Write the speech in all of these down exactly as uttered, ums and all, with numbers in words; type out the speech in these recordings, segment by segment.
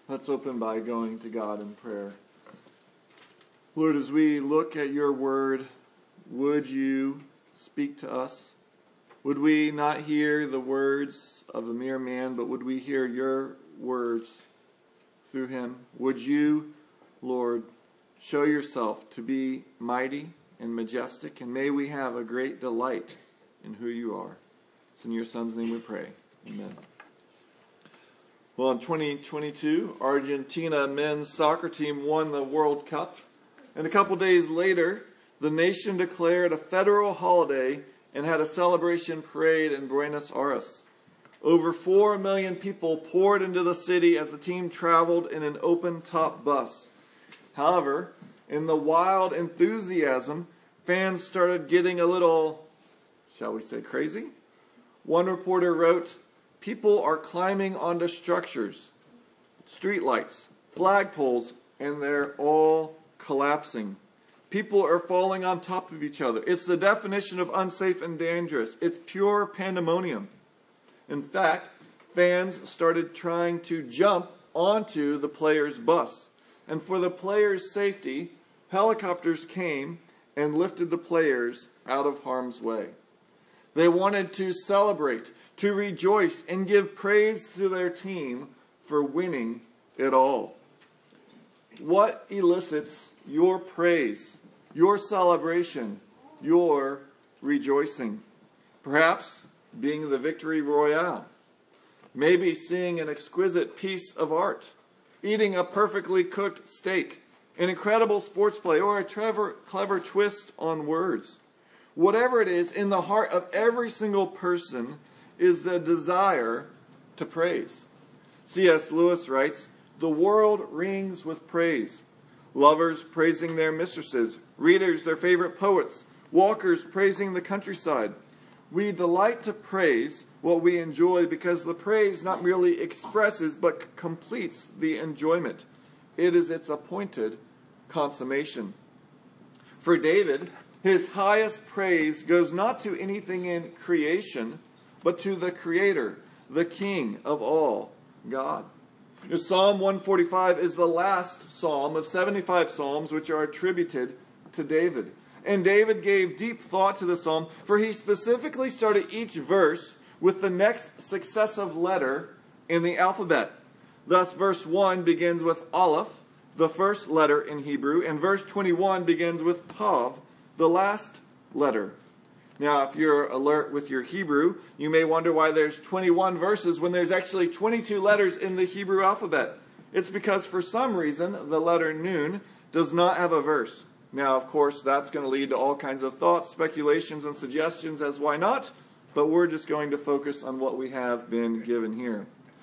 Let's open by going to God in prayer. Lord, as we look at your word, would you speak to us? Would we not hear the words of a mere man, but would we hear your words through him? Would you, Lord, show yourself to be mighty and majestic, and may we have a great delight in who you are. It's in your Son's name we pray. Amen. Well, in twenty twenty-two, Argentina men's soccer team won the World Cup. And a couple days later, the nation declared a federal holiday and had a celebration parade in Buenos Aires. Over four million people poured into the city as the team traveled in an open-top bus. However, in the wild enthusiasm, fans started getting a little, shall we say, crazy? One reporter wrote, "People are climbing onto structures, streetlights, flagpoles, and they're all collapsing. People are falling on top of each other. It's the definition of unsafe and dangerous. It's pure pandemonium." In fact, fans started trying to jump onto the players' bus. And for the players' safety, helicopters came and lifted the players out of harm's way. They wanted to celebrate, to rejoice, and give praise to their team for winning it all. What elicits your praise, your celebration, your rejoicing? Perhaps being the victory royale. Maybe seeing an exquisite piece of art, eating a perfectly cooked steak, an incredible sports play, or a clever, clever twist on words. Whatever it is, in the heart of every single person is the desire to praise. C S Lewis writes, "The world rings with praise. Lovers praising their mistresses, readers their favorite poets, walkers praising the countryside. We delight to praise what we enjoy because the praise not merely expresses but completes the enjoyment. It is its appointed consummation." For David, his highest praise goes not to anything in creation, but to the Creator, the King of all, God. Psalm one forty-five is the last psalm of seventy-five psalms which are attributed to David. And David gave deep thought to the psalm, for he specifically started each verse with the next successive letter in the alphabet. Thus, verse one begins with Aleph, the first letter in Hebrew, and verse twenty-one begins with Tav, the last letter. Now, if you're alert with your Hebrew, you may wonder why there's twenty-one verses when there's actually twenty-two letters in the Hebrew alphabet. It's because for some reason, the letter Nun does not have a verse. Now, of course, that's going to lead to all kinds of thoughts, speculations, and suggestions as why not, but we're just going to focus on what we have been given here.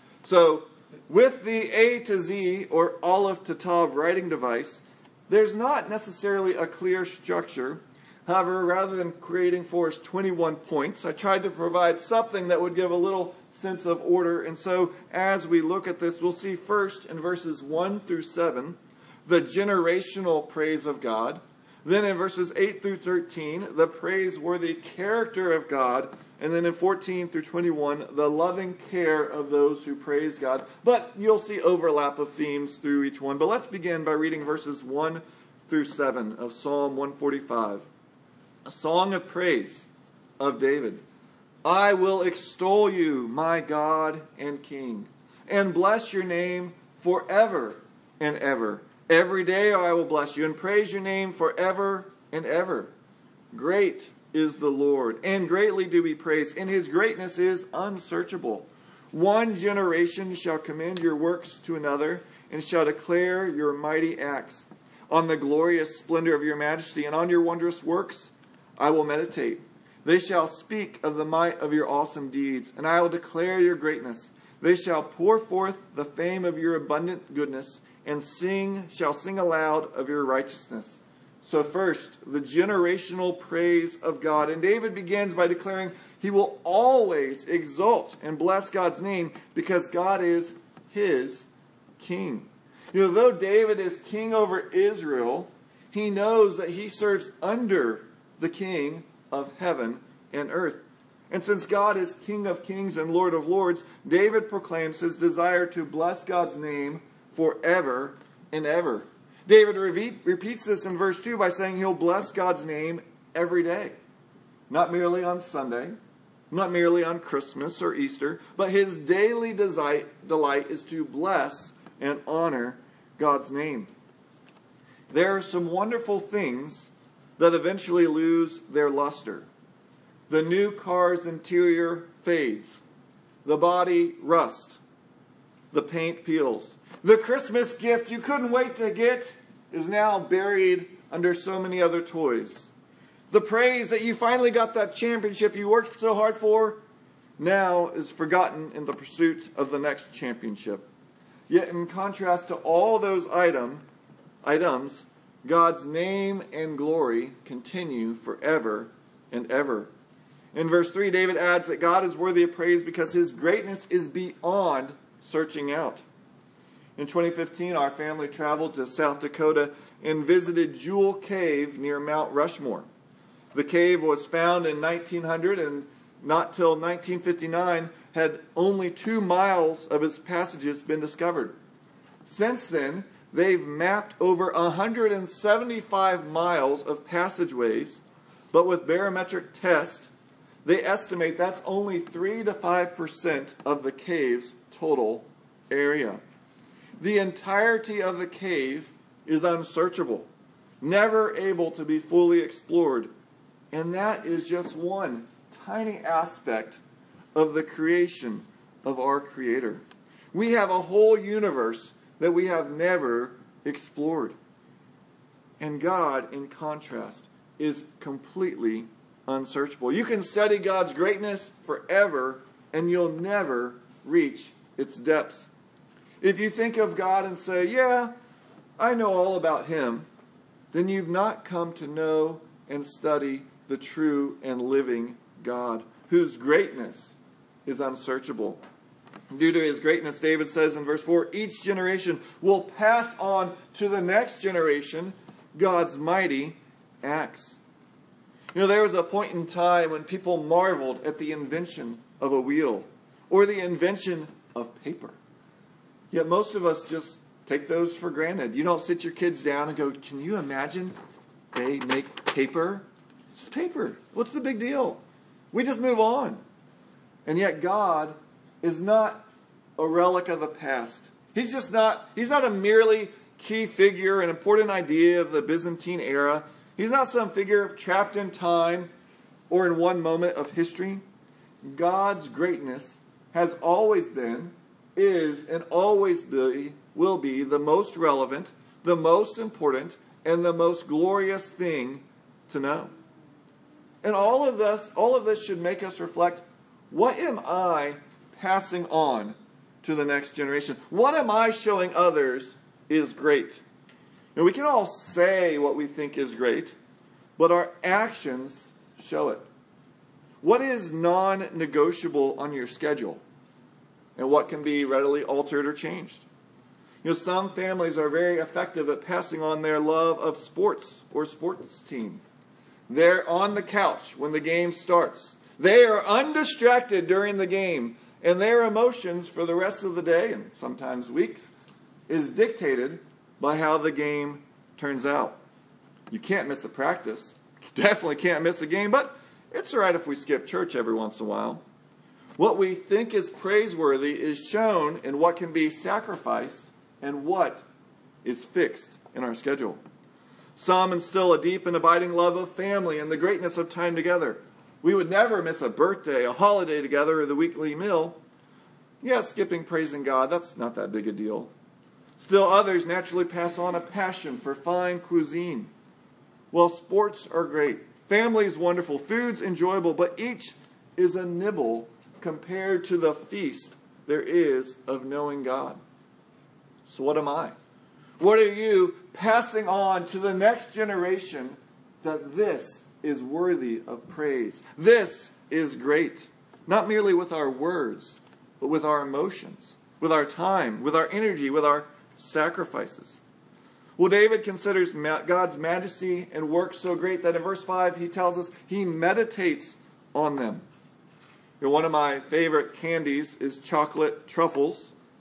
So, with the A to Z, or Aleph to Tav writing device, there's not necessarily a clear structure. However, rather than creating for us twenty-one points, I tried to provide something that would give a little sense of order. And so, as we look at this, we'll see first in verses one through seven, the generational praise of God. Then in verses eight through thirteen, the praiseworthy character of God. And then in fourteen through twenty-one, the loving care of those who praise God. But you'll see overlap of themes through each one. But let's begin by reading verses one through seven of Psalm one forty-five. A song of praise of David. "I will extol you, my God and King, and bless your name forever and ever. Every day I will bless you and praise your name forever and ever. Great is the Lord, and greatly do we praise, and his greatness is unsearchable. One generation shall commend your works to another, and shall declare your mighty acts. On the glorious splendor of your majesty, and on your wondrous works I will meditate. They shall speak of the might of your awesome deeds, and I will declare your greatness. They shall pour forth the fame of your abundant goodness, and sing shall sing aloud of your righteousness." So first, the generational praise of God. And David begins by declaring he will always exalt and bless God's name because God is his king. You know, though David is king over Israel, he knows that he serves under the King of heaven and earth. And since God is King of kings and Lord of lords, David proclaims his desire to bless God's name forever and ever. David re- repeats this in verse two by saying he'll bless God's name every day. Not merely on Sunday, not merely on Christmas or Easter, but his daily delight, delight is to bless and honor God's name. There are some wonderful things that eventually lose their luster. The new car's interior fades. The body rusts. The paint peels. The Christmas gift you couldn't wait to get is now buried under so many other toys. The praise that you finally got that championship you worked so hard for now is forgotten in the pursuit of the next championship. Yet in contrast to all those item, items, God's name and glory continue forever and ever. In verse three, David adds that God is worthy of praise because his greatness is beyond searching out. In twenty fifteen, our family traveled to South Dakota and visited Jewel Cave near Mount Rushmore. The cave was found in nineteen hundred and not till nineteen fifty-nine had only two miles of its passages been discovered. Since then, they've mapped over one hundred seventy-five miles of passageways, but with barometric tests, they estimate that's only three to five percent of the cave's total area. The entirety of the cave is unsearchable, never able to be fully explored. And that is just one tiny aspect of the creation of our Creator. We have a whole universe that we have never explored. And God, in contrast, is completely unsearchable. You can study God's greatness forever, and you'll never reach its depths. If you think of God and say, yeah, I know all about Him, then you've not come to know and study the true and living God, whose greatness is unsearchable. Due to His greatness, David says in verse four, each generation will pass on to the next generation God's mighty acts. You know, there was a point in time when people marveled at the invention of a wheel or the invention of paper. Yet most of us just take those for granted. You don't sit your kids down and go, can you imagine they make paper? It's paper. What's the big deal? We just move on. And yet God is not a relic of the past. He's just not, he's not a merely key figure, an important idea of the Byzantine era. He's not some figure trapped in time or in one moment of history. God's greatness has always been, is, and always be, will be the most relevant, the most important, and the most glorious thing to know. And all of this, all of this should make us reflect, what am I passing on to the next generation? What am I showing others is great? Now, we can all say what we think is great, but our actions show it. What is non-negotiable on your schedule? And what can be readily altered or changed? You know, some families are very effective at passing on their love of sports or sports team. They're on the couch when the game starts. They are undistracted during the game, and their emotions for the rest of the day, and sometimes weeks, is dictated by how the game turns out. You can't miss a practice. You definitely can't miss a game, but it's all right if we skip church every once in a while. What we think is praiseworthy is shown in what can be sacrificed and what is fixed in our schedule. Some instill a deep and abiding love of family and the greatness of time together. We would never miss a birthday, a holiday together, or the weekly meal. Yeah, skipping praising God, that's not that big a deal. Still others naturally pass on a passion for fine cuisine. Well, sports are great. Family is wonderful. Food's enjoyable, but each is a nibble compared to the feast there is of knowing God. So what am I? What are you passing on to the next generation that this is worthy of praise? This is great. Not merely with our words, but with our emotions, with our time, with our energy, with our sacrifices. Well, David considers God's majesty and work so great that in verse five he tells us he meditates on them. You know, one of my favorite candies is chocolate truffles.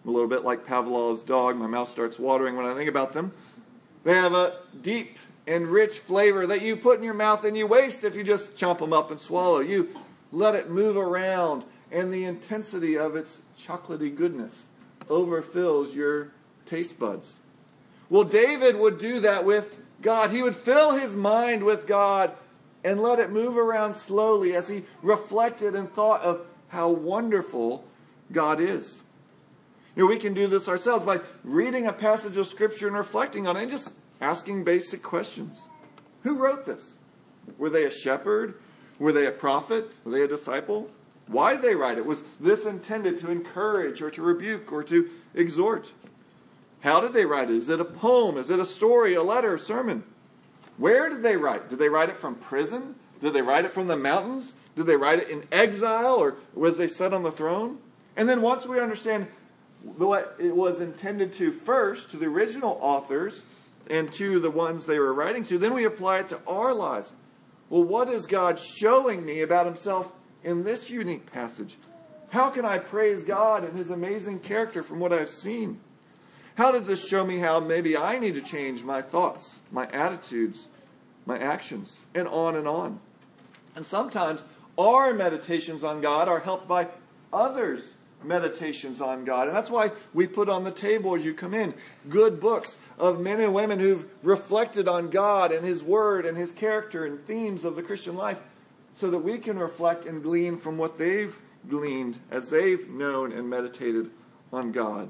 I'm a little bit like Pavlov's dog. My mouth starts watering when I think about them. They have a deep and rich flavor that you put in your mouth and you waste if you just chomp them up and swallow. You let it move around, and the intensity of its chocolatey goodness overfills your taste buds. Well, David would do that with God. He would fill his mind with God and let it move around slowly as he reflected and thought of how wonderful God is. You know, we can do this ourselves by reading a passage of Scripture and reflecting on it and just asking basic questions. Who wrote this? Were they a shepherd? Were they a prophet? Were they a disciple? Why did they write it? Was this intended to encourage or to rebuke or to exhort? How did they write it? Is it a poem? Is it a story, a letter, a sermon? Where did they write? Did they write it from prison? Did they write it from the mountains? Did they write it in exile, or was they set on the throne? And then once we understand what it was intended to first, to the original authors and to the ones they were writing to, then we apply it to our lives. Well, what is God showing me about himself in this unique passage? How can I praise God and his amazing character from what I've seen? How does this show me how maybe I need to change my thoughts, my attitudes, my actions, and on and on? And sometimes our meditations on God are helped by others' meditations on God. And that's why we put on the table as you come in good books of men and women who've reflected on God and his word and his character and themes of the Christian life, so that we can reflect and glean from what they've gleaned as they've known and meditated on God.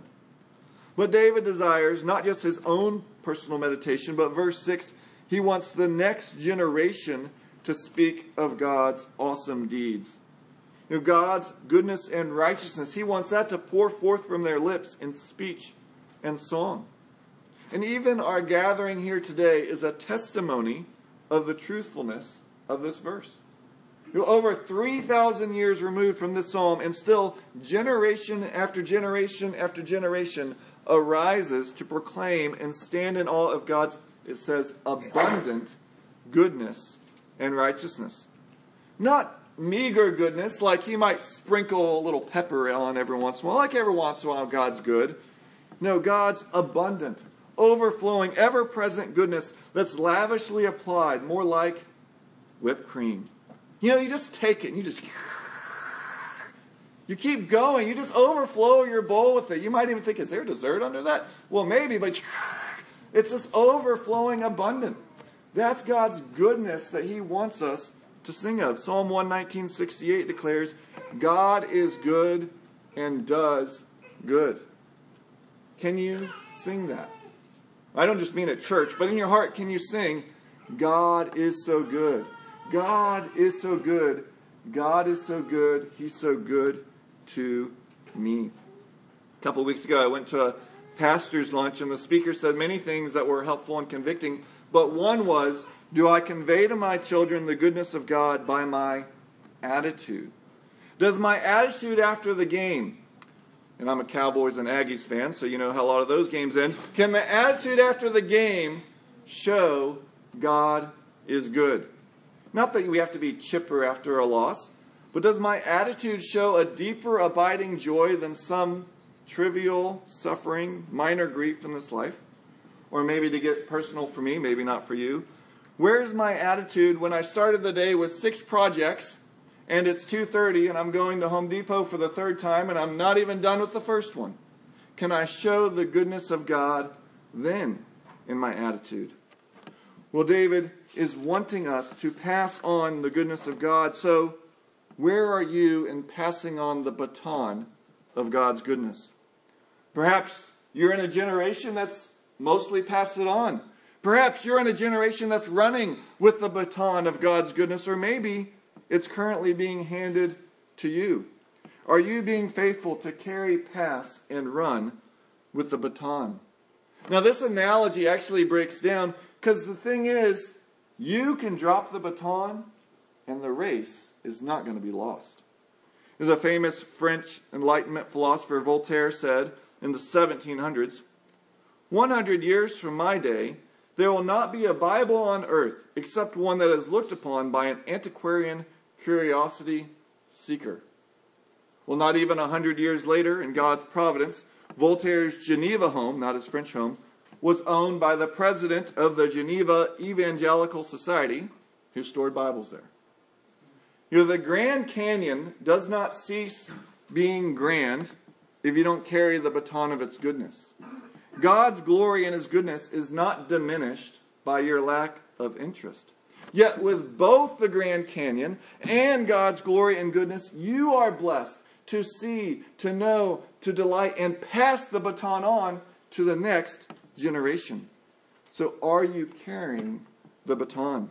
But David desires not just his own personal meditation, but verse six, he wants the next generation to speak of God's awesome deeds. You know, God's goodness and righteousness, he wants that to pour forth from their lips in speech and song. And even our gathering here today is a testimony of the truthfulness of this verse. You know, over three thousand years removed from this psalm, and still generation after generation after generation arises to proclaim and stand in awe of God's, it says, abundant goodness and righteousness. Not meager goodness, like he might sprinkle a little pepper on every once in a while, like every once in a while God's good. No, God's abundant, overflowing, ever-present goodness that's lavishly applied, more like whipped cream. You know, you just take it and you just... You keep going. You just overflow your bowl with it. You might even think, is there dessert under that? Well, maybe, but it's just overflowing abundant. That's God's goodness that he wants us to sing of. Psalm one nineteen sixty-eight declares, God is good and does good. Can you sing that? I don't just mean at church, but in your heart, can you sing, God is so good. God is so good. God is so good. He's so good to me. A couple of weeks ago, I went to a pastor's lunch, and the speaker said many things that were helpful and convicting, but one was, do I convey to my children the goodness of God by my attitude? Does my attitude after the game, and I'm a Cowboys and Aggies fan, so you know how a lot of those games end, can the attitude after the game show God is good? Not that we have to be chipper after a loss, but does my attitude show a deeper abiding joy than some trivial suffering, minor grief in this life? Or maybe, to get personal for me, maybe not for you, where's my attitude when I started the day with six projects and it's two thirty and I'm going to Home Depot for the third time and I'm not even done with the first one? Can I show the goodness of God then in my attitude? Well, David is wanting us to pass on the goodness of God. So where are you in passing on the baton of God's goodness? Perhaps you're in a generation that's mostly passed it on. Perhaps you're in a generation that's running with the baton of God's goodness, or maybe it's currently being handed to you. Are you being faithful to carry, pass, and run with the baton? Now, this analogy actually breaks down, because the thing is, you can drop the baton and the race is not going to be lost. As a famous French Enlightenment philosopher, Voltaire, said in the seventeen hundreds, one hundred years from my day, there will not be a Bible on earth except one that is looked upon by an antiquarian curiosity seeker. Well, not even a hundred years later, in God's providence, Voltaire's Geneva home, not his French home, was owned by the president of the Geneva Evangelical Society, who stored Bibles there. You know, the Grand Canyon does not cease being grand if you don't carry the baton of its goodness. God's glory and his goodness is not diminished by your lack of interest. Yet with both the Grand Canyon and God's glory and goodness, you are blessed to see, to know, to delight, and pass the baton on to the next generation. So are you carrying the baton?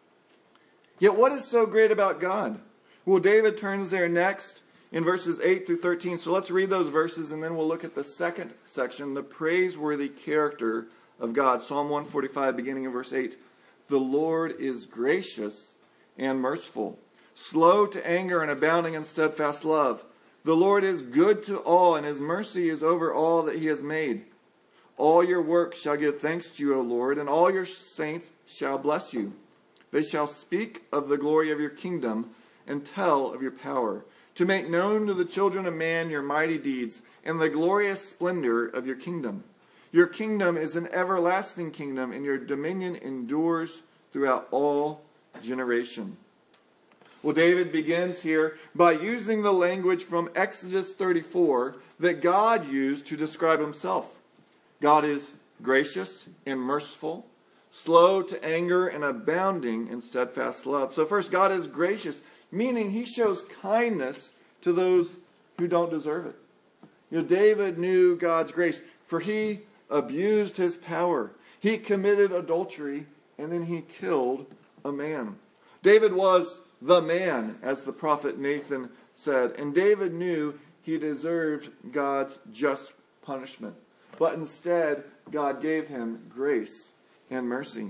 Yet what is so great about God? Well, David turns there next in verses eight through thirteen. So let's read those verses and then we'll look at the second section, the praiseworthy character of God. Psalm one forty-five, beginning in verse eight. The Lord is gracious and merciful, slow to anger and abounding in steadfast love. The Lord is good to all, and his mercy is over all that he has made. All your works shall give thanks to you, O Lord, and all your saints shall bless you. They shall speak of the glory of your kingdom and tell of your power, to make known to the children of man your mighty deeds and the glorious splendor of your kingdom. Your kingdom is an everlasting kingdom, and your dominion endures throughout all generation. Well, David begins here by using the language from Exodus thirty-four that God used to describe himself. God is gracious and merciful, slow to anger and abounding in steadfast love. So first, God is gracious, meaning he shows kindness to those who don't deserve it. You know, David knew God's grace, for he abused his power. He committed adultery, and then he killed a man. David was the man, as the prophet Nathan said, and David knew he deserved God's just punishment. But instead, God gave him grace and mercy.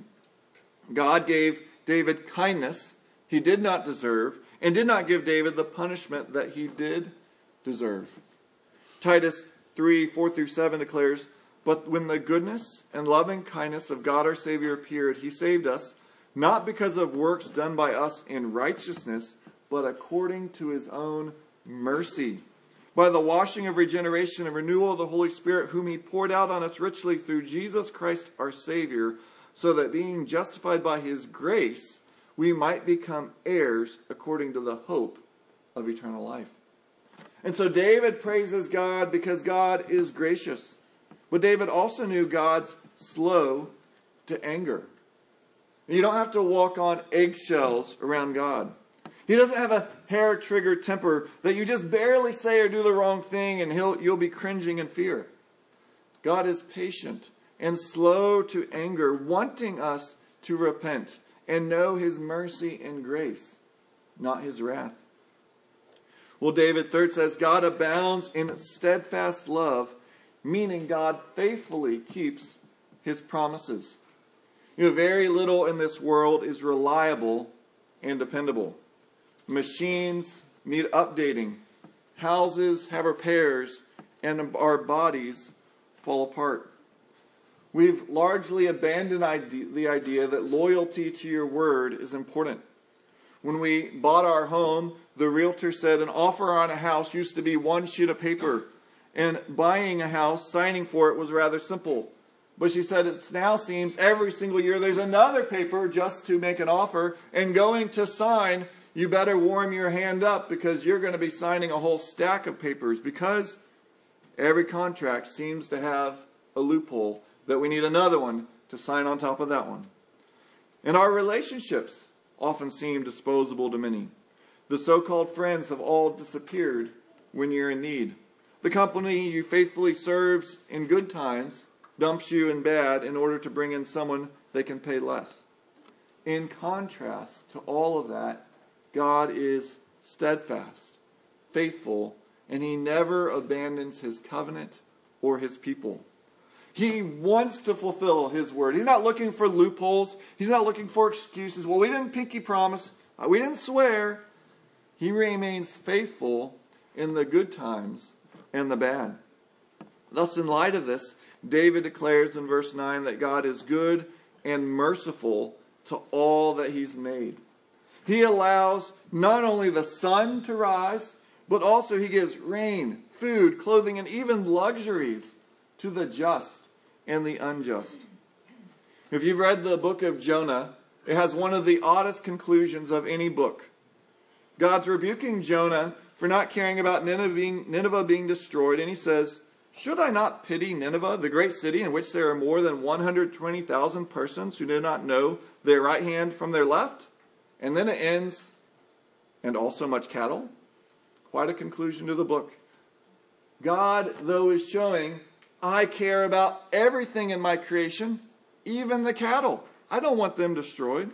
God gave David kindness he did not deserve, and did not give David the punishment that he did deserve. Titus three, four through seven declares, but when the goodness and loving kindness of God our Savior appeared, he saved us, not because of works done by us in righteousness, but according to his own mercy, by the washing of regeneration and renewal of the Holy Spirit, whom he poured out on us richly through Jesus Christ our Savior, so that being justified by his grace, we might become heirs according to the hope of eternal life. And so David praises God because God is gracious. But David also knew God's slow to anger. You don't have to walk on eggshells around God. He doesn't have a hair-trigger temper that you just barely say or do the wrong thing and he'll, you'll be cringing in fear. God is patient and slow to anger, wanting us to repent and know his mercy and grace, not his wrath. Well, David third says, God abounds in steadfast love, meaning God faithfully keeps his promises. You know, very little in this world is reliable and dependable. Machines need updating. Houses have repairs, and our bodies fall apart. We've largely abandoned idea, the idea that loyalty to your word is important. When we bought our home, the realtor said an offer on a house used to be one sheet of paper, and buying a house, signing for it, was rather simple. But she said it now seems every single year there's another paper just to make an offer, and going to sign, you better warm your hand up because you're going to be signing a whole stack of papers, because every contract seems to have a loophole that we need another one to sign on top of that one. And our relationships often seem disposable to many. The so-called friends have all disappeared when you're in need. The company you faithfully serves in good times dumps you in bad in order to bring in someone they can pay less. In contrast to all of that, God is steadfast, faithful, and he never abandons his covenant or his people. He wants to fulfill his word. He's not looking for loopholes. He's not looking for excuses. Well, we didn't pinky promise. We didn't swear. He remains faithful in the good times and the bad. Thus, in light of this, David declares in verse nine that God is good and merciful to all that he's made. He allows not only the sun to rise, but also he gives rain, food, clothing, and even luxuries to the just and the unjust. If you've read the book of Jonah, it has one of the oddest conclusions of any book. God's rebuking Jonah for not caring about Nineveh being, Nineveh being destroyed, and he says, "Should I not pity Nineveh, the great city in which there are more than one hundred twenty thousand persons who do not know their right hand from their left?" And then it ends, "and also much cattle." Quite a conclusion to the book. God, though, is showing, I care about everything in my creation, even the cattle. I don't want them destroyed.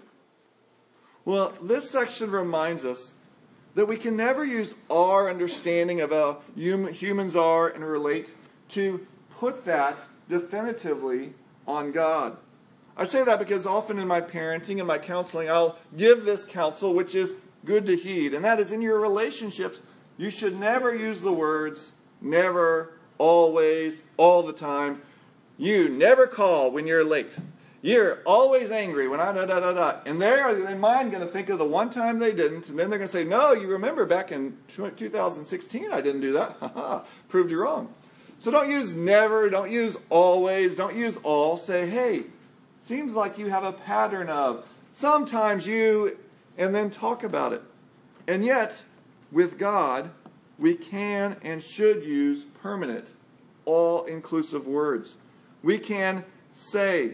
Well, this section reminds us that we can never use our understanding of how hum- humans are and relate to put that definitively on God. I say that because often in my parenting and my counseling, I'll give this counsel, which is good to heed, and that is in your relationships, you should never use the words never, always, all the time. You never call when you're late. You're always angry when I da da da da. And they're in mind going to think of the one time they didn't, and then they're going to say, "No, you remember back in two thousand sixteen I didn't do that." Ha ha, proved you wrong. So don't use never, don't use always, don't use all. Say, "Hey, seems like you have a pattern of sometimes you," and then talk about it. And yet, with God, we can and should use permanent, all-inclusive words. We can say,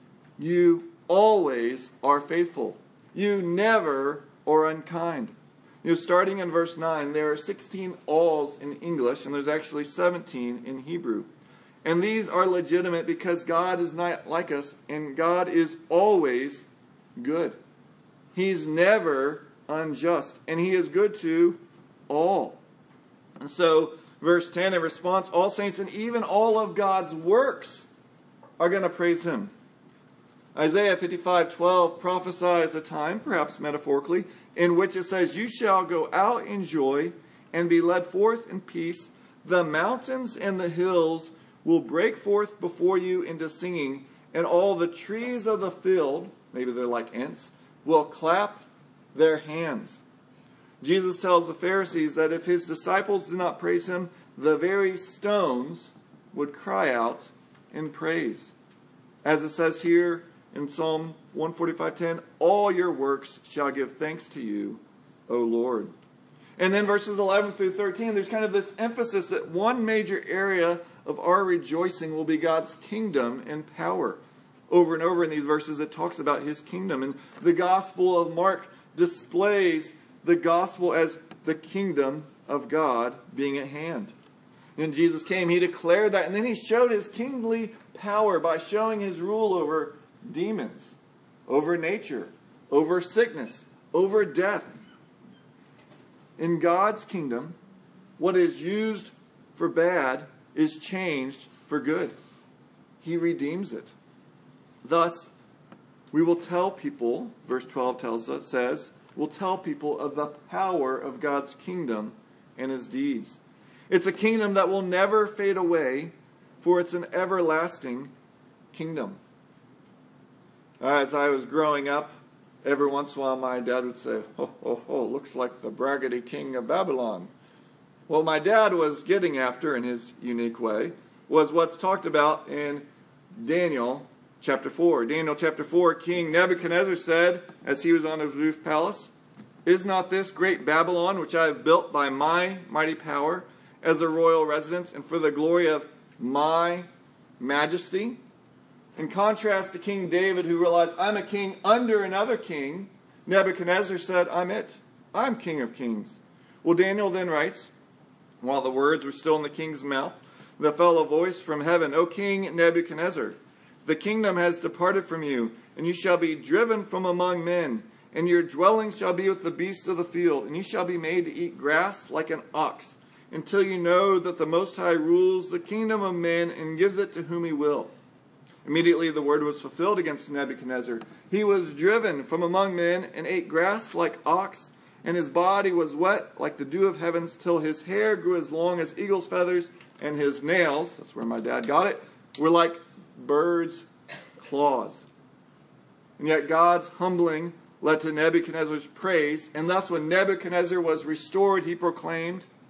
"You always are faithful. You never are unkind." You know, starting in verse nine, there are sixteen alls in English, and there's actually seventeen in Hebrew. And these are legitimate because God is not like us, and God is always good. He's never unjust, and he is good to all. And so, verse ten, in response, all saints and even all of God's works are going to praise him. Isaiah fifty-five twelve prophesies a time, perhaps metaphorically, in which it says, "You shall go out in joy and be led forth in peace. The mountains and the hills will break forth before you into singing, and all the trees of the field," maybe they're like ants, "will clap their hands." Jesus tells the Pharisees that if his disciples did not praise him, the very stones would cry out in praise. As it says here in Psalm one forty-five ten, "All your works shall give thanks to you, O Lord." And then verses eleven through thirteen, there's kind of this emphasis that one major area of our rejoicing will be God's kingdom and power. Over and over in these verses, it talks about his kingdom. And the Gospel of Mark displays the gospel as the kingdom of God being at hand. When Jesus came, he declared that, and then he showed his kingly power by showing his rule over demons, over nature, over sickness, over death. In God's kingdom, what is used for bad is changed for good. He redeems it. Thus, we will tell people, verse twelve tells us, says, we'll tell people of the power of God's kingdom and his deeds. It's a kingdom that will never fade away, for it's an everlasting kingdom. As I was growing up, every once in a while my dad would say, "Ho, ho, ho, looks like the braggedy king of Babylon." What my dad was getting after in his unique way was what's talked about in Daniel chapter four. Daniel chapter four, King Nebuchadnezzar said, as he was on his roof palace, "Is not this great Babylon, which I have built by my mighty power, as a royal residence, and for the glory of my majesty?" In contrast to King David, who realized, "I'm a king under another king," Nebuchadnezzar said, "I'm it. I'm king of kings." Well, Daniel then writes, while the words were still in the king's mouth, there fell a voice from heaven, "O King Nebuchadnezzar, the kingdom has departed from you, and you shall be driven from among men, and your dwelling shall be with the beasts of the field, and you shall be made to eat grass like an ox, until you know that the Most High rules the kingdom of men and gives it to whom he will." Immediately the word was fulfilled against Nebuchadnezzar. He was driven from among men and ate grass like ox, and his body was wet like the dew of heavens, till his hair grew as long as eagle's feathers, and his nails, that's where my dad got it, were like birds' claws. And yet God's humbling led to Nebuchadnezzar's praise, and thus when Nebuchadnezzar was restored, he proclaimed,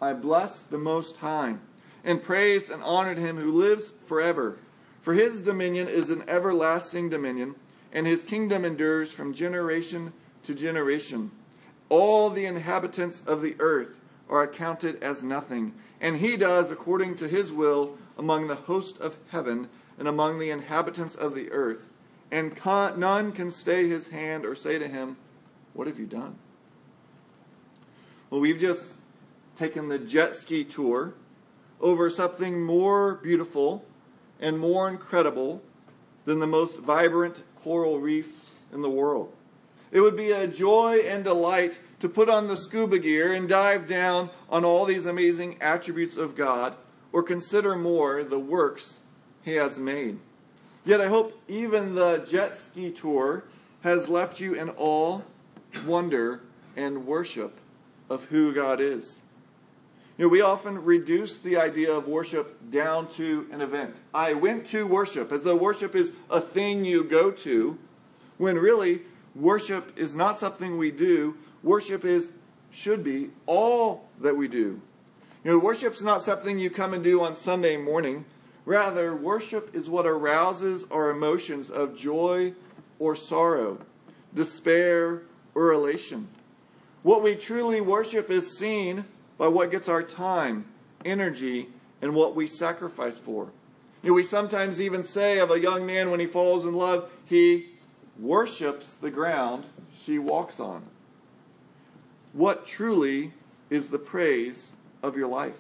I blessed the Most High, and praised and honored him who lives forever. For his dominion is an everlasting dominion, and his kingdom endures from generation to generation. All the inhabitants of the earth are accounted as nothing, and he does according to his will among the host of heaven and among the inhabitants of the earth. And con- none can stay his hand or say to him, what have you done? Well, we've just taken the jet ski tour over something more beautiful and more incredible than the most vibrant coral reef in the world. It would be a joy and delight to put on the scuba gear and dive down on all these amazing attributes of God, or consider more the works he has made. Yet I hope even the jet ski tour has left you in awe, wonder, and worship of who God is. You know, we often reduce the idea of worship down to an event. I went to worship, as though worship is a thing you go to, when really worship is not something we do. Worship is, should be, all that we do. You know, worship's not something you come and do on Sunday morning. Rather, worship is what arouses our emotions of joy or sorrow, despair or elation. What we truly worship is seen by what gets our time, energy, and what we sacrifice for. You know, we sometimes even say of a young man when he falls in love, he worships the ground she walks on. What truly is the praise of your life?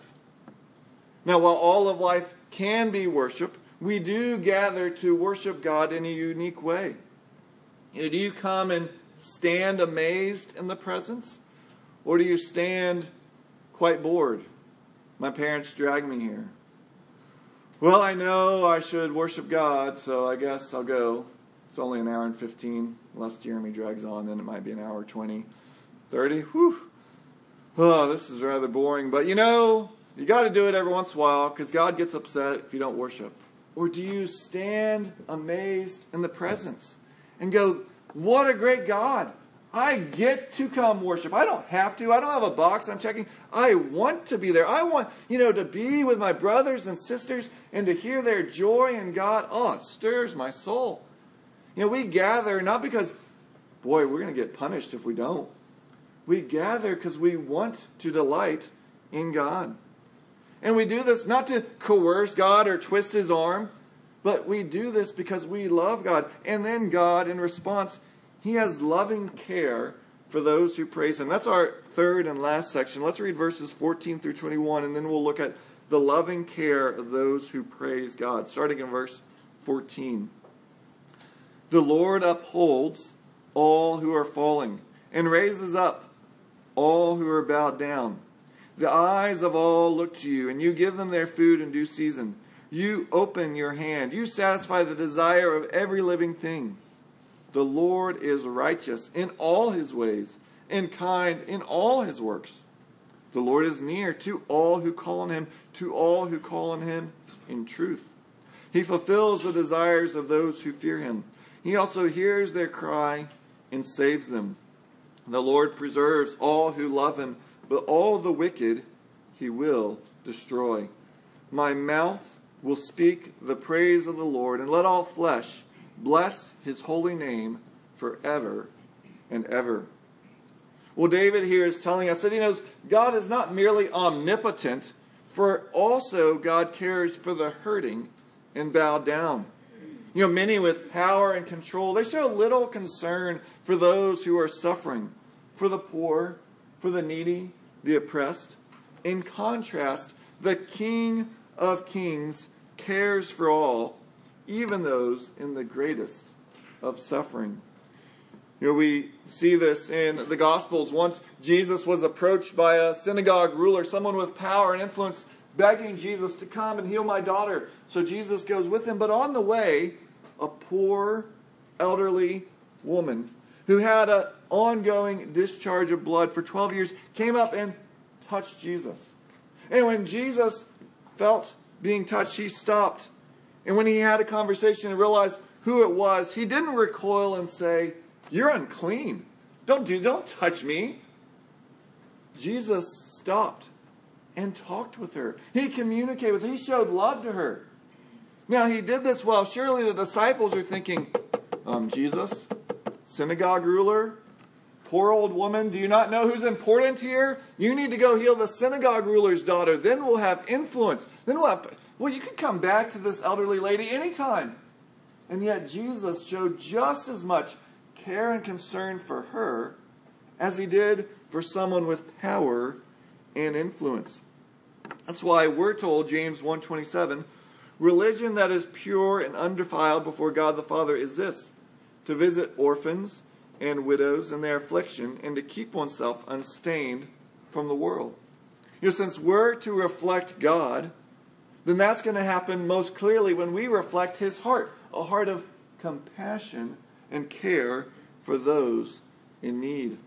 Now, while all of life can be worship, we do gather to worship God in a unique way. You know, do you come and stand amazed in the presence? Or do you stand quite bored? My parents dragged me here. Well, I know I should worship God, so I guess I'll go. It's only an hour and fifteen. Unless Jeremy drags on, then it might be an hour twenty. thirty? Whew. Oh, this is rather boring. But you know, you got to do it every once in a while because God gets upset if you don't worship. Or do you stand amazed in the presence and go, what a great God. I get to come worship. I don't have to. I don't have a box I'm checking. I want to be there. I want, you know, to be with my brothers and sisters and to hear their joy in God. Oh, it stirs my soul. You know, we gather not because, boy, we're going to get punished if we don't. We gather because we want to delight in God. And we do this not to coerce God or twist his arm, but we do this because we love God. And then God, in response, he has loving care for those who praise him. That's our third and last section. Let's read verses fourteen through twenty-one, and then we'll look at the loving care of those who praise God. Starting in verse fourteen. The Lord upholds all who are falling, and raises up all who are bowed down. The eyes of all look to you, and you give them their food in due season. You open your hand. You satisfy the desire of every living thing. The Lord is righteous in all his ways, and kind in all his works. The Lord is near to all who call on him, to all who call on him in truth. He fulfills the desires of those who fear him. He also hears their cry and saves them. The Lord preserves all who love him, but all the wicked he will destroy. My mouth will speak the praise of the Lord, and let all flesh bless his holy name forever and ever. Well, David here is telling us that he knows God is not merely omnipotent, for also God cares for the hurting and bowed down. You know, many with power and control, they show little concern for those who are suffering, for the poor, for the needy, the oppressed. In contrast, the King of Kings cares for all, even those in the greatest of suffering. You know, we see this in the Gospels. Once Jesus was approached by a synagogue ruler, someone with power and influence, begging Jesus to come and heal my daughter. So Jesus goes with him. But on the way, a poor, elderly woman who had an ongoing discharge of blood for twelve years came up and touched Jesus. And when Jesus felt being touched, he stopped. And when he had a conversation and realized who it was, he didn't recoil and say, "You're unclean. Don't do, don't touch me." Jesus stopped and talked with her. He communicated with her. He showed love to her. Now, he did this while surely the disciples are thinking, um, Jesus, synagogue ruler, poor old woman, do you not know who's important here? You need to go heal the synagogue ruler's daughter. Then we'll have influence. Then we'll have, well, you can come back to this elderly lady anytime. And yet Jesus showed just as much care and concern for her as he did for someone with power and influence. That's why we're told, James one twenty-seven, religion that is pure and undefiled before God the Father is this, to visit orphans and widows in their affliction, and to keep oneself unstained from the world. You know, since we're to reflect God, then that's going to happen most clearly when we reflect his heart, a heart of compassion and care for those in need.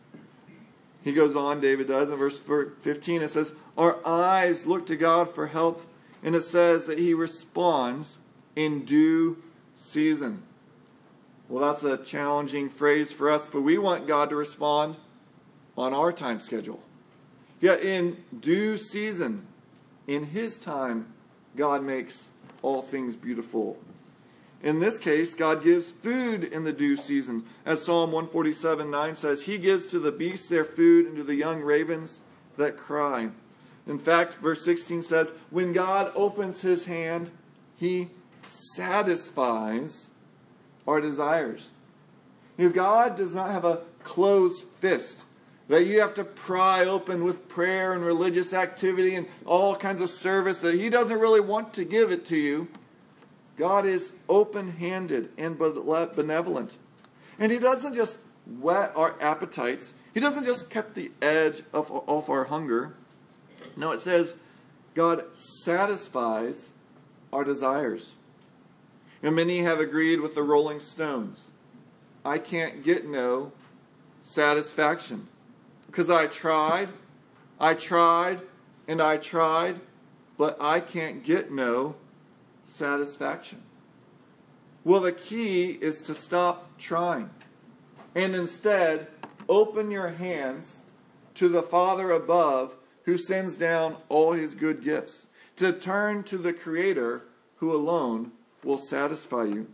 He goes on, David does, in verse fifteen, it says, our eyes look to God for help, and it says that he responds in due season. Well, that's a challenging phrase for us, but we want God to respond on our time schedule. Yet in due season, in his time, God makes all things beautiful. In this case, God gives food in the due season. As Psalm one forty-seven nine says, he gives to the beasts their food and to the young ravens that cry. In fact, verse sixteen says, when God opens his hand, he satisfies our desires. You know, God does not have a closed fist that you have to pry open with prayer and religious activity and all kinds of service that he doesn't really want to give it to you. God is open-handed and benevolent. And he doesn't just whet our appetites. He doesn't just cut the edge off, off our hunger. No, it says God satisfies our desires. And many have agreed with the Rolling Stones. I can't get no satisfaction. Because I tried, I tried, and I tried, but I can't get no satisfaction. Well, the key is to stop trying and instead open your hands to the Father above who sends down all his good gifts, to turn to the Creator who alone will satisfy you.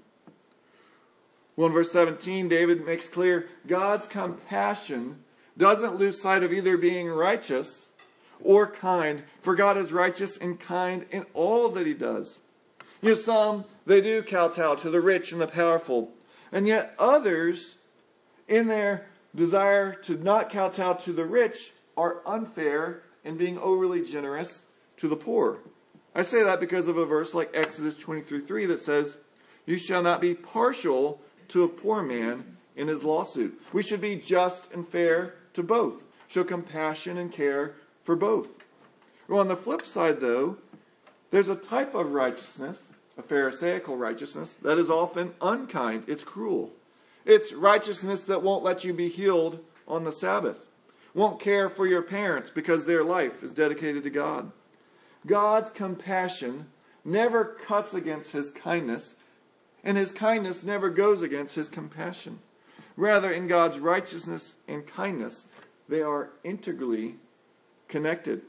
Well, in verse seventeen, David makes clear God's compassion doesn't lose sight of either being righteous or kind, for God is righteous and kind in all that he does. You know, some, they do kowtow to the rich and the powerful. And yet others, in their desire to not kowtow to the rich, are unfair in being overly generous to the poor. I say that because of a verse like Exodus twenty-three three that says, you shall not be partial to a poor man in his lawsuit. We should be just and fair to both. Show compassion and care for both. Well, on the flip side, though, there's a type of righteousness, a Pharisaical righteousness, that is often unkind. It's cruel. It's righteousness that won't let you be healed on the Sabbath. Won't care for your parents because their life is dedicated to God. God's compassion never cuts against his kindness, and his kindness never goes against his compassion. Rather, in God's righteousness and kindness, they are integrally connected.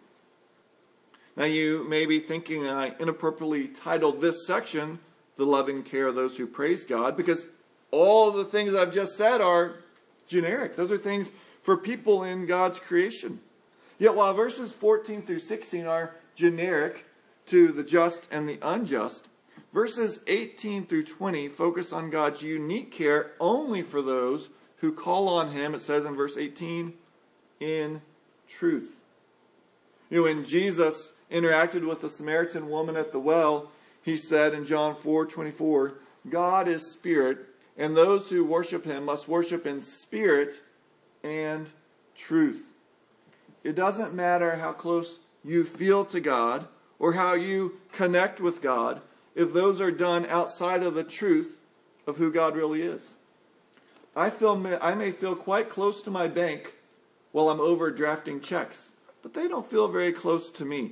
Now, you may be thinking that I inappropriately titled this section, The Loving Care of Those Who Praise God, because all of the things I've just said are generic. Those are things for people in God's creation. Yet while verses fourteen through sixteen are generic to the just and the unjust, verses eighteen through twenty focus on God's unique care only for those who call on him, it says in verse eighteen, in truth. You know, when Jesus interacted with the Samaritan woman at the well, he said in John four twenty-four, God is spirit, and those who worship him must worship in spirit and truth. It doesn't matter how close you feel to God or how you connect with God if those are done outside of the truth of who God really is. I feel I may feel quite close to my bank while I'm overdrafting checks, but they don't feel very close to me.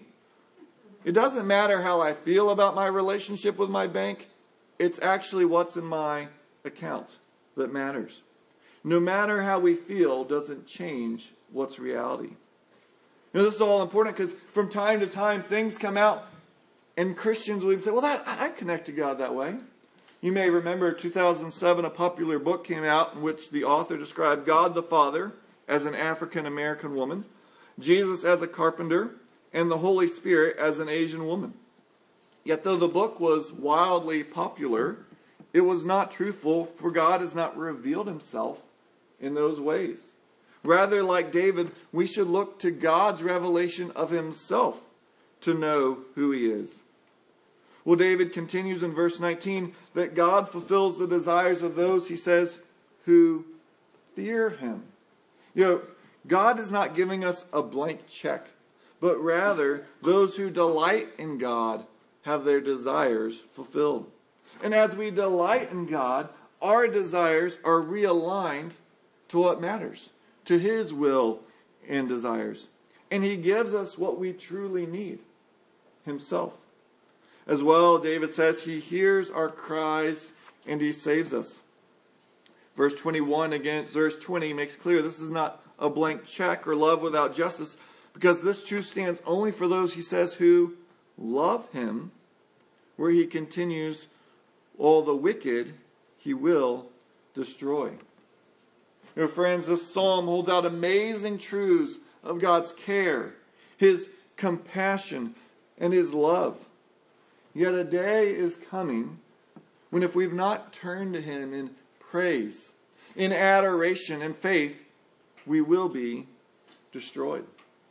It doesn't matter how I feel about my relationship with my bank. It's actually what's in my account that matters. No matter how we feel doesn't change what's reality. You know, this is all important because from time to time things come out and Christians will even say, well, that, I connect to God that way. You may remember two thousand seven, a popular book came out in which the author described God the Father as an African-American woman, Jesus as a carpenter, and the Holy Spirit as an Asian woman. Yet though the book was wildly popular, it was not truthful, for God has not revealed himself in those ways. Rather, like David, we should look to God's revelation of himself to know who he is. Well, David continues in verse nineteen that God fulfills the desires of those, he says, who fear him. You know, God is not giving us a blank check, but rather those who delight in God have their desires fulfilled. And as we delight in God, our desires are realigned to what matters, to his will and desires. And he gives us what we truly need, himself. As well, David says he hears our cries and he saves us. Verse twenty-one against verse twenty makes clear this is not a blank check or love without justice, because this truth stands only for those, he says, who love him, where he continues, all the wicked he will destroy. You know, friends, this psalm holds out amazing truths of God's care, his compassion, and his love. Yet a day is coming when if we've not turned to him in praise, in adoration and faith, we will be destroyed.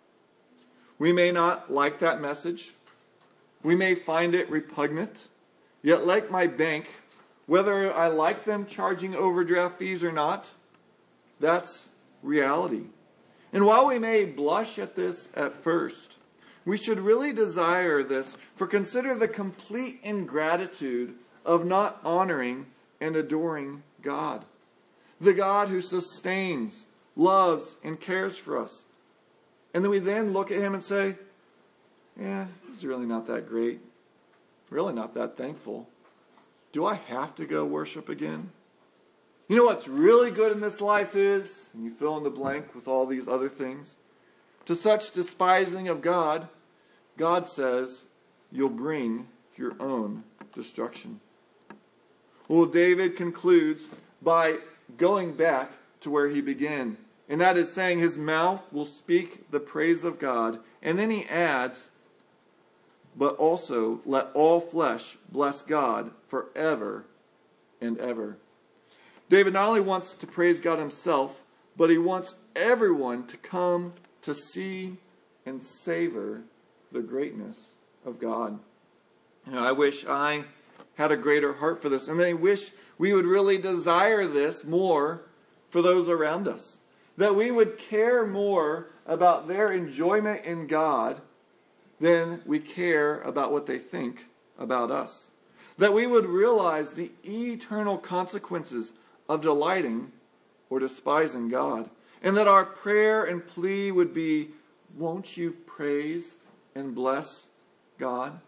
We may not like that message. We may find it repugnant. Yet like my bank, whether I like them charging overdraft fees or not, that's reality. And while we may blush at this at first, we should really desire this, for consider the complete ingratitude of not honoring and adoring God. The God who sustains, loves, and cares for us. And then we then look at him and say, yeah, he's really not that great. Really not that thankful. Do I have to go worship again? You know what's really good in this life is, and you fill in the blank with all these other things. To such despising of God, God says, you'll bring your own destruction. Well, David concludes by going back to where he began. And that is saying his mouth will speak the praise of God. And then he adds, but also let all flesh bless God forever and ever. David not only wants to praise God himself, but he wants everyone to come to see and savor the greatness of God. You know, I wish I had a greater heart for this. And I wish we would really desire this more for those around us. That we would care more about their enjoyment in God than we care about what they think about us. That we would realize the eternal consequences of delighting or despising God. And that our prayer and plea would be, won't you praise and bless God?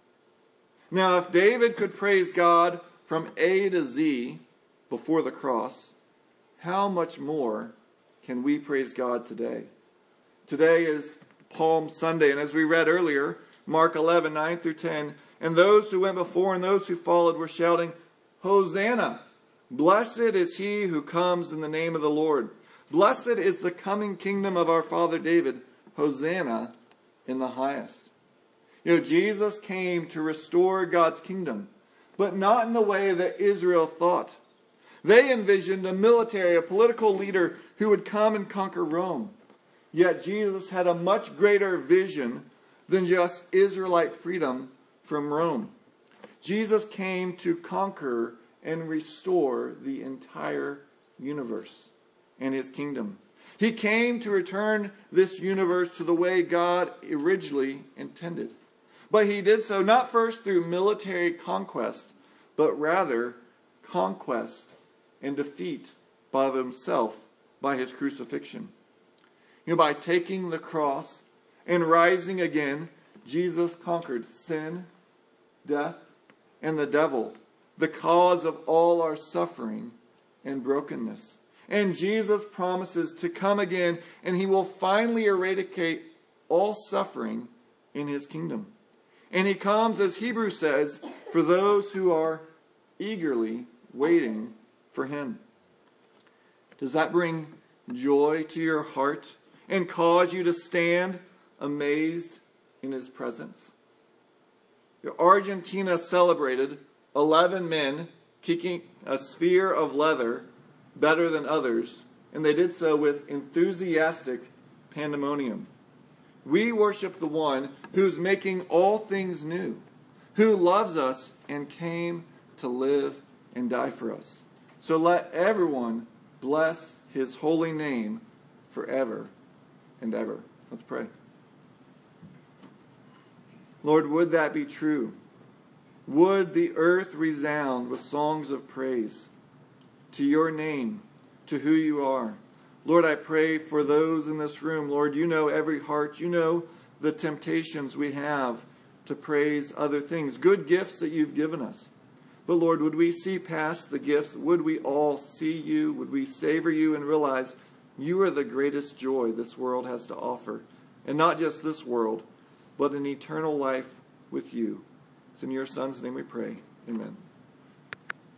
Now, if David could praise God from A to Z before the cross, how much more can we praise God today? Today is Palm Sunday, and as we read earlier, Mark eleven, nine through ten, and those who went before and those who followed were shouting, Hosanna! Blessed is he who comes in the name of the Lord. Blessed is the coming kingdom of our father David. Hosanna in the highest. You know, Jesus came to restore God's kingdom, but not in the way that Israel thought. They envisioned a military, a political leader who would come and conquer Rome. Yet Jesus had a much greater vision than just Israelite freedom from Rome. Jesus came to conquer and restore the entire universe and his kingdom. He came to return this universe to the way God originally intended. But he did so not first through military conquest, but rather conquest and defeat by himself by his crucifixion. You know, by taking the cross and rising again, Jesus conquered sin, death, and the devil, the cause of all our suffering and brokenness. And Jesus promises to come again, and he will finally eradicate all suffering in his kingdom. And he comes, as Hebrews says, for those who are eagerly waiting for him. Does that bring joy to your heart and cause you to stand amazed in his presence? Argentina celebrated eleven men kicking a sphere of leather better than others, and they did so with enthusiastic pandemonium. We worship the one who's making all things new, who loves us and came to live and die for us. So let everyone bless his holy name forever and ever. Let's pray. Lord, would that be true? Would the earth resound with songs of praise to your name, to who you are? Lord, I pray for those in this room. Lord, you know every heart. You know the temptations we have to praise other things, good gifts that you've given us. But Lord, would we see past the gifts? Would we all see you? Would we savor you and realize you are the greatest joy this world has to offer? And not just this world, but an eternal life with you. It's in your Son's name we pray. Amen.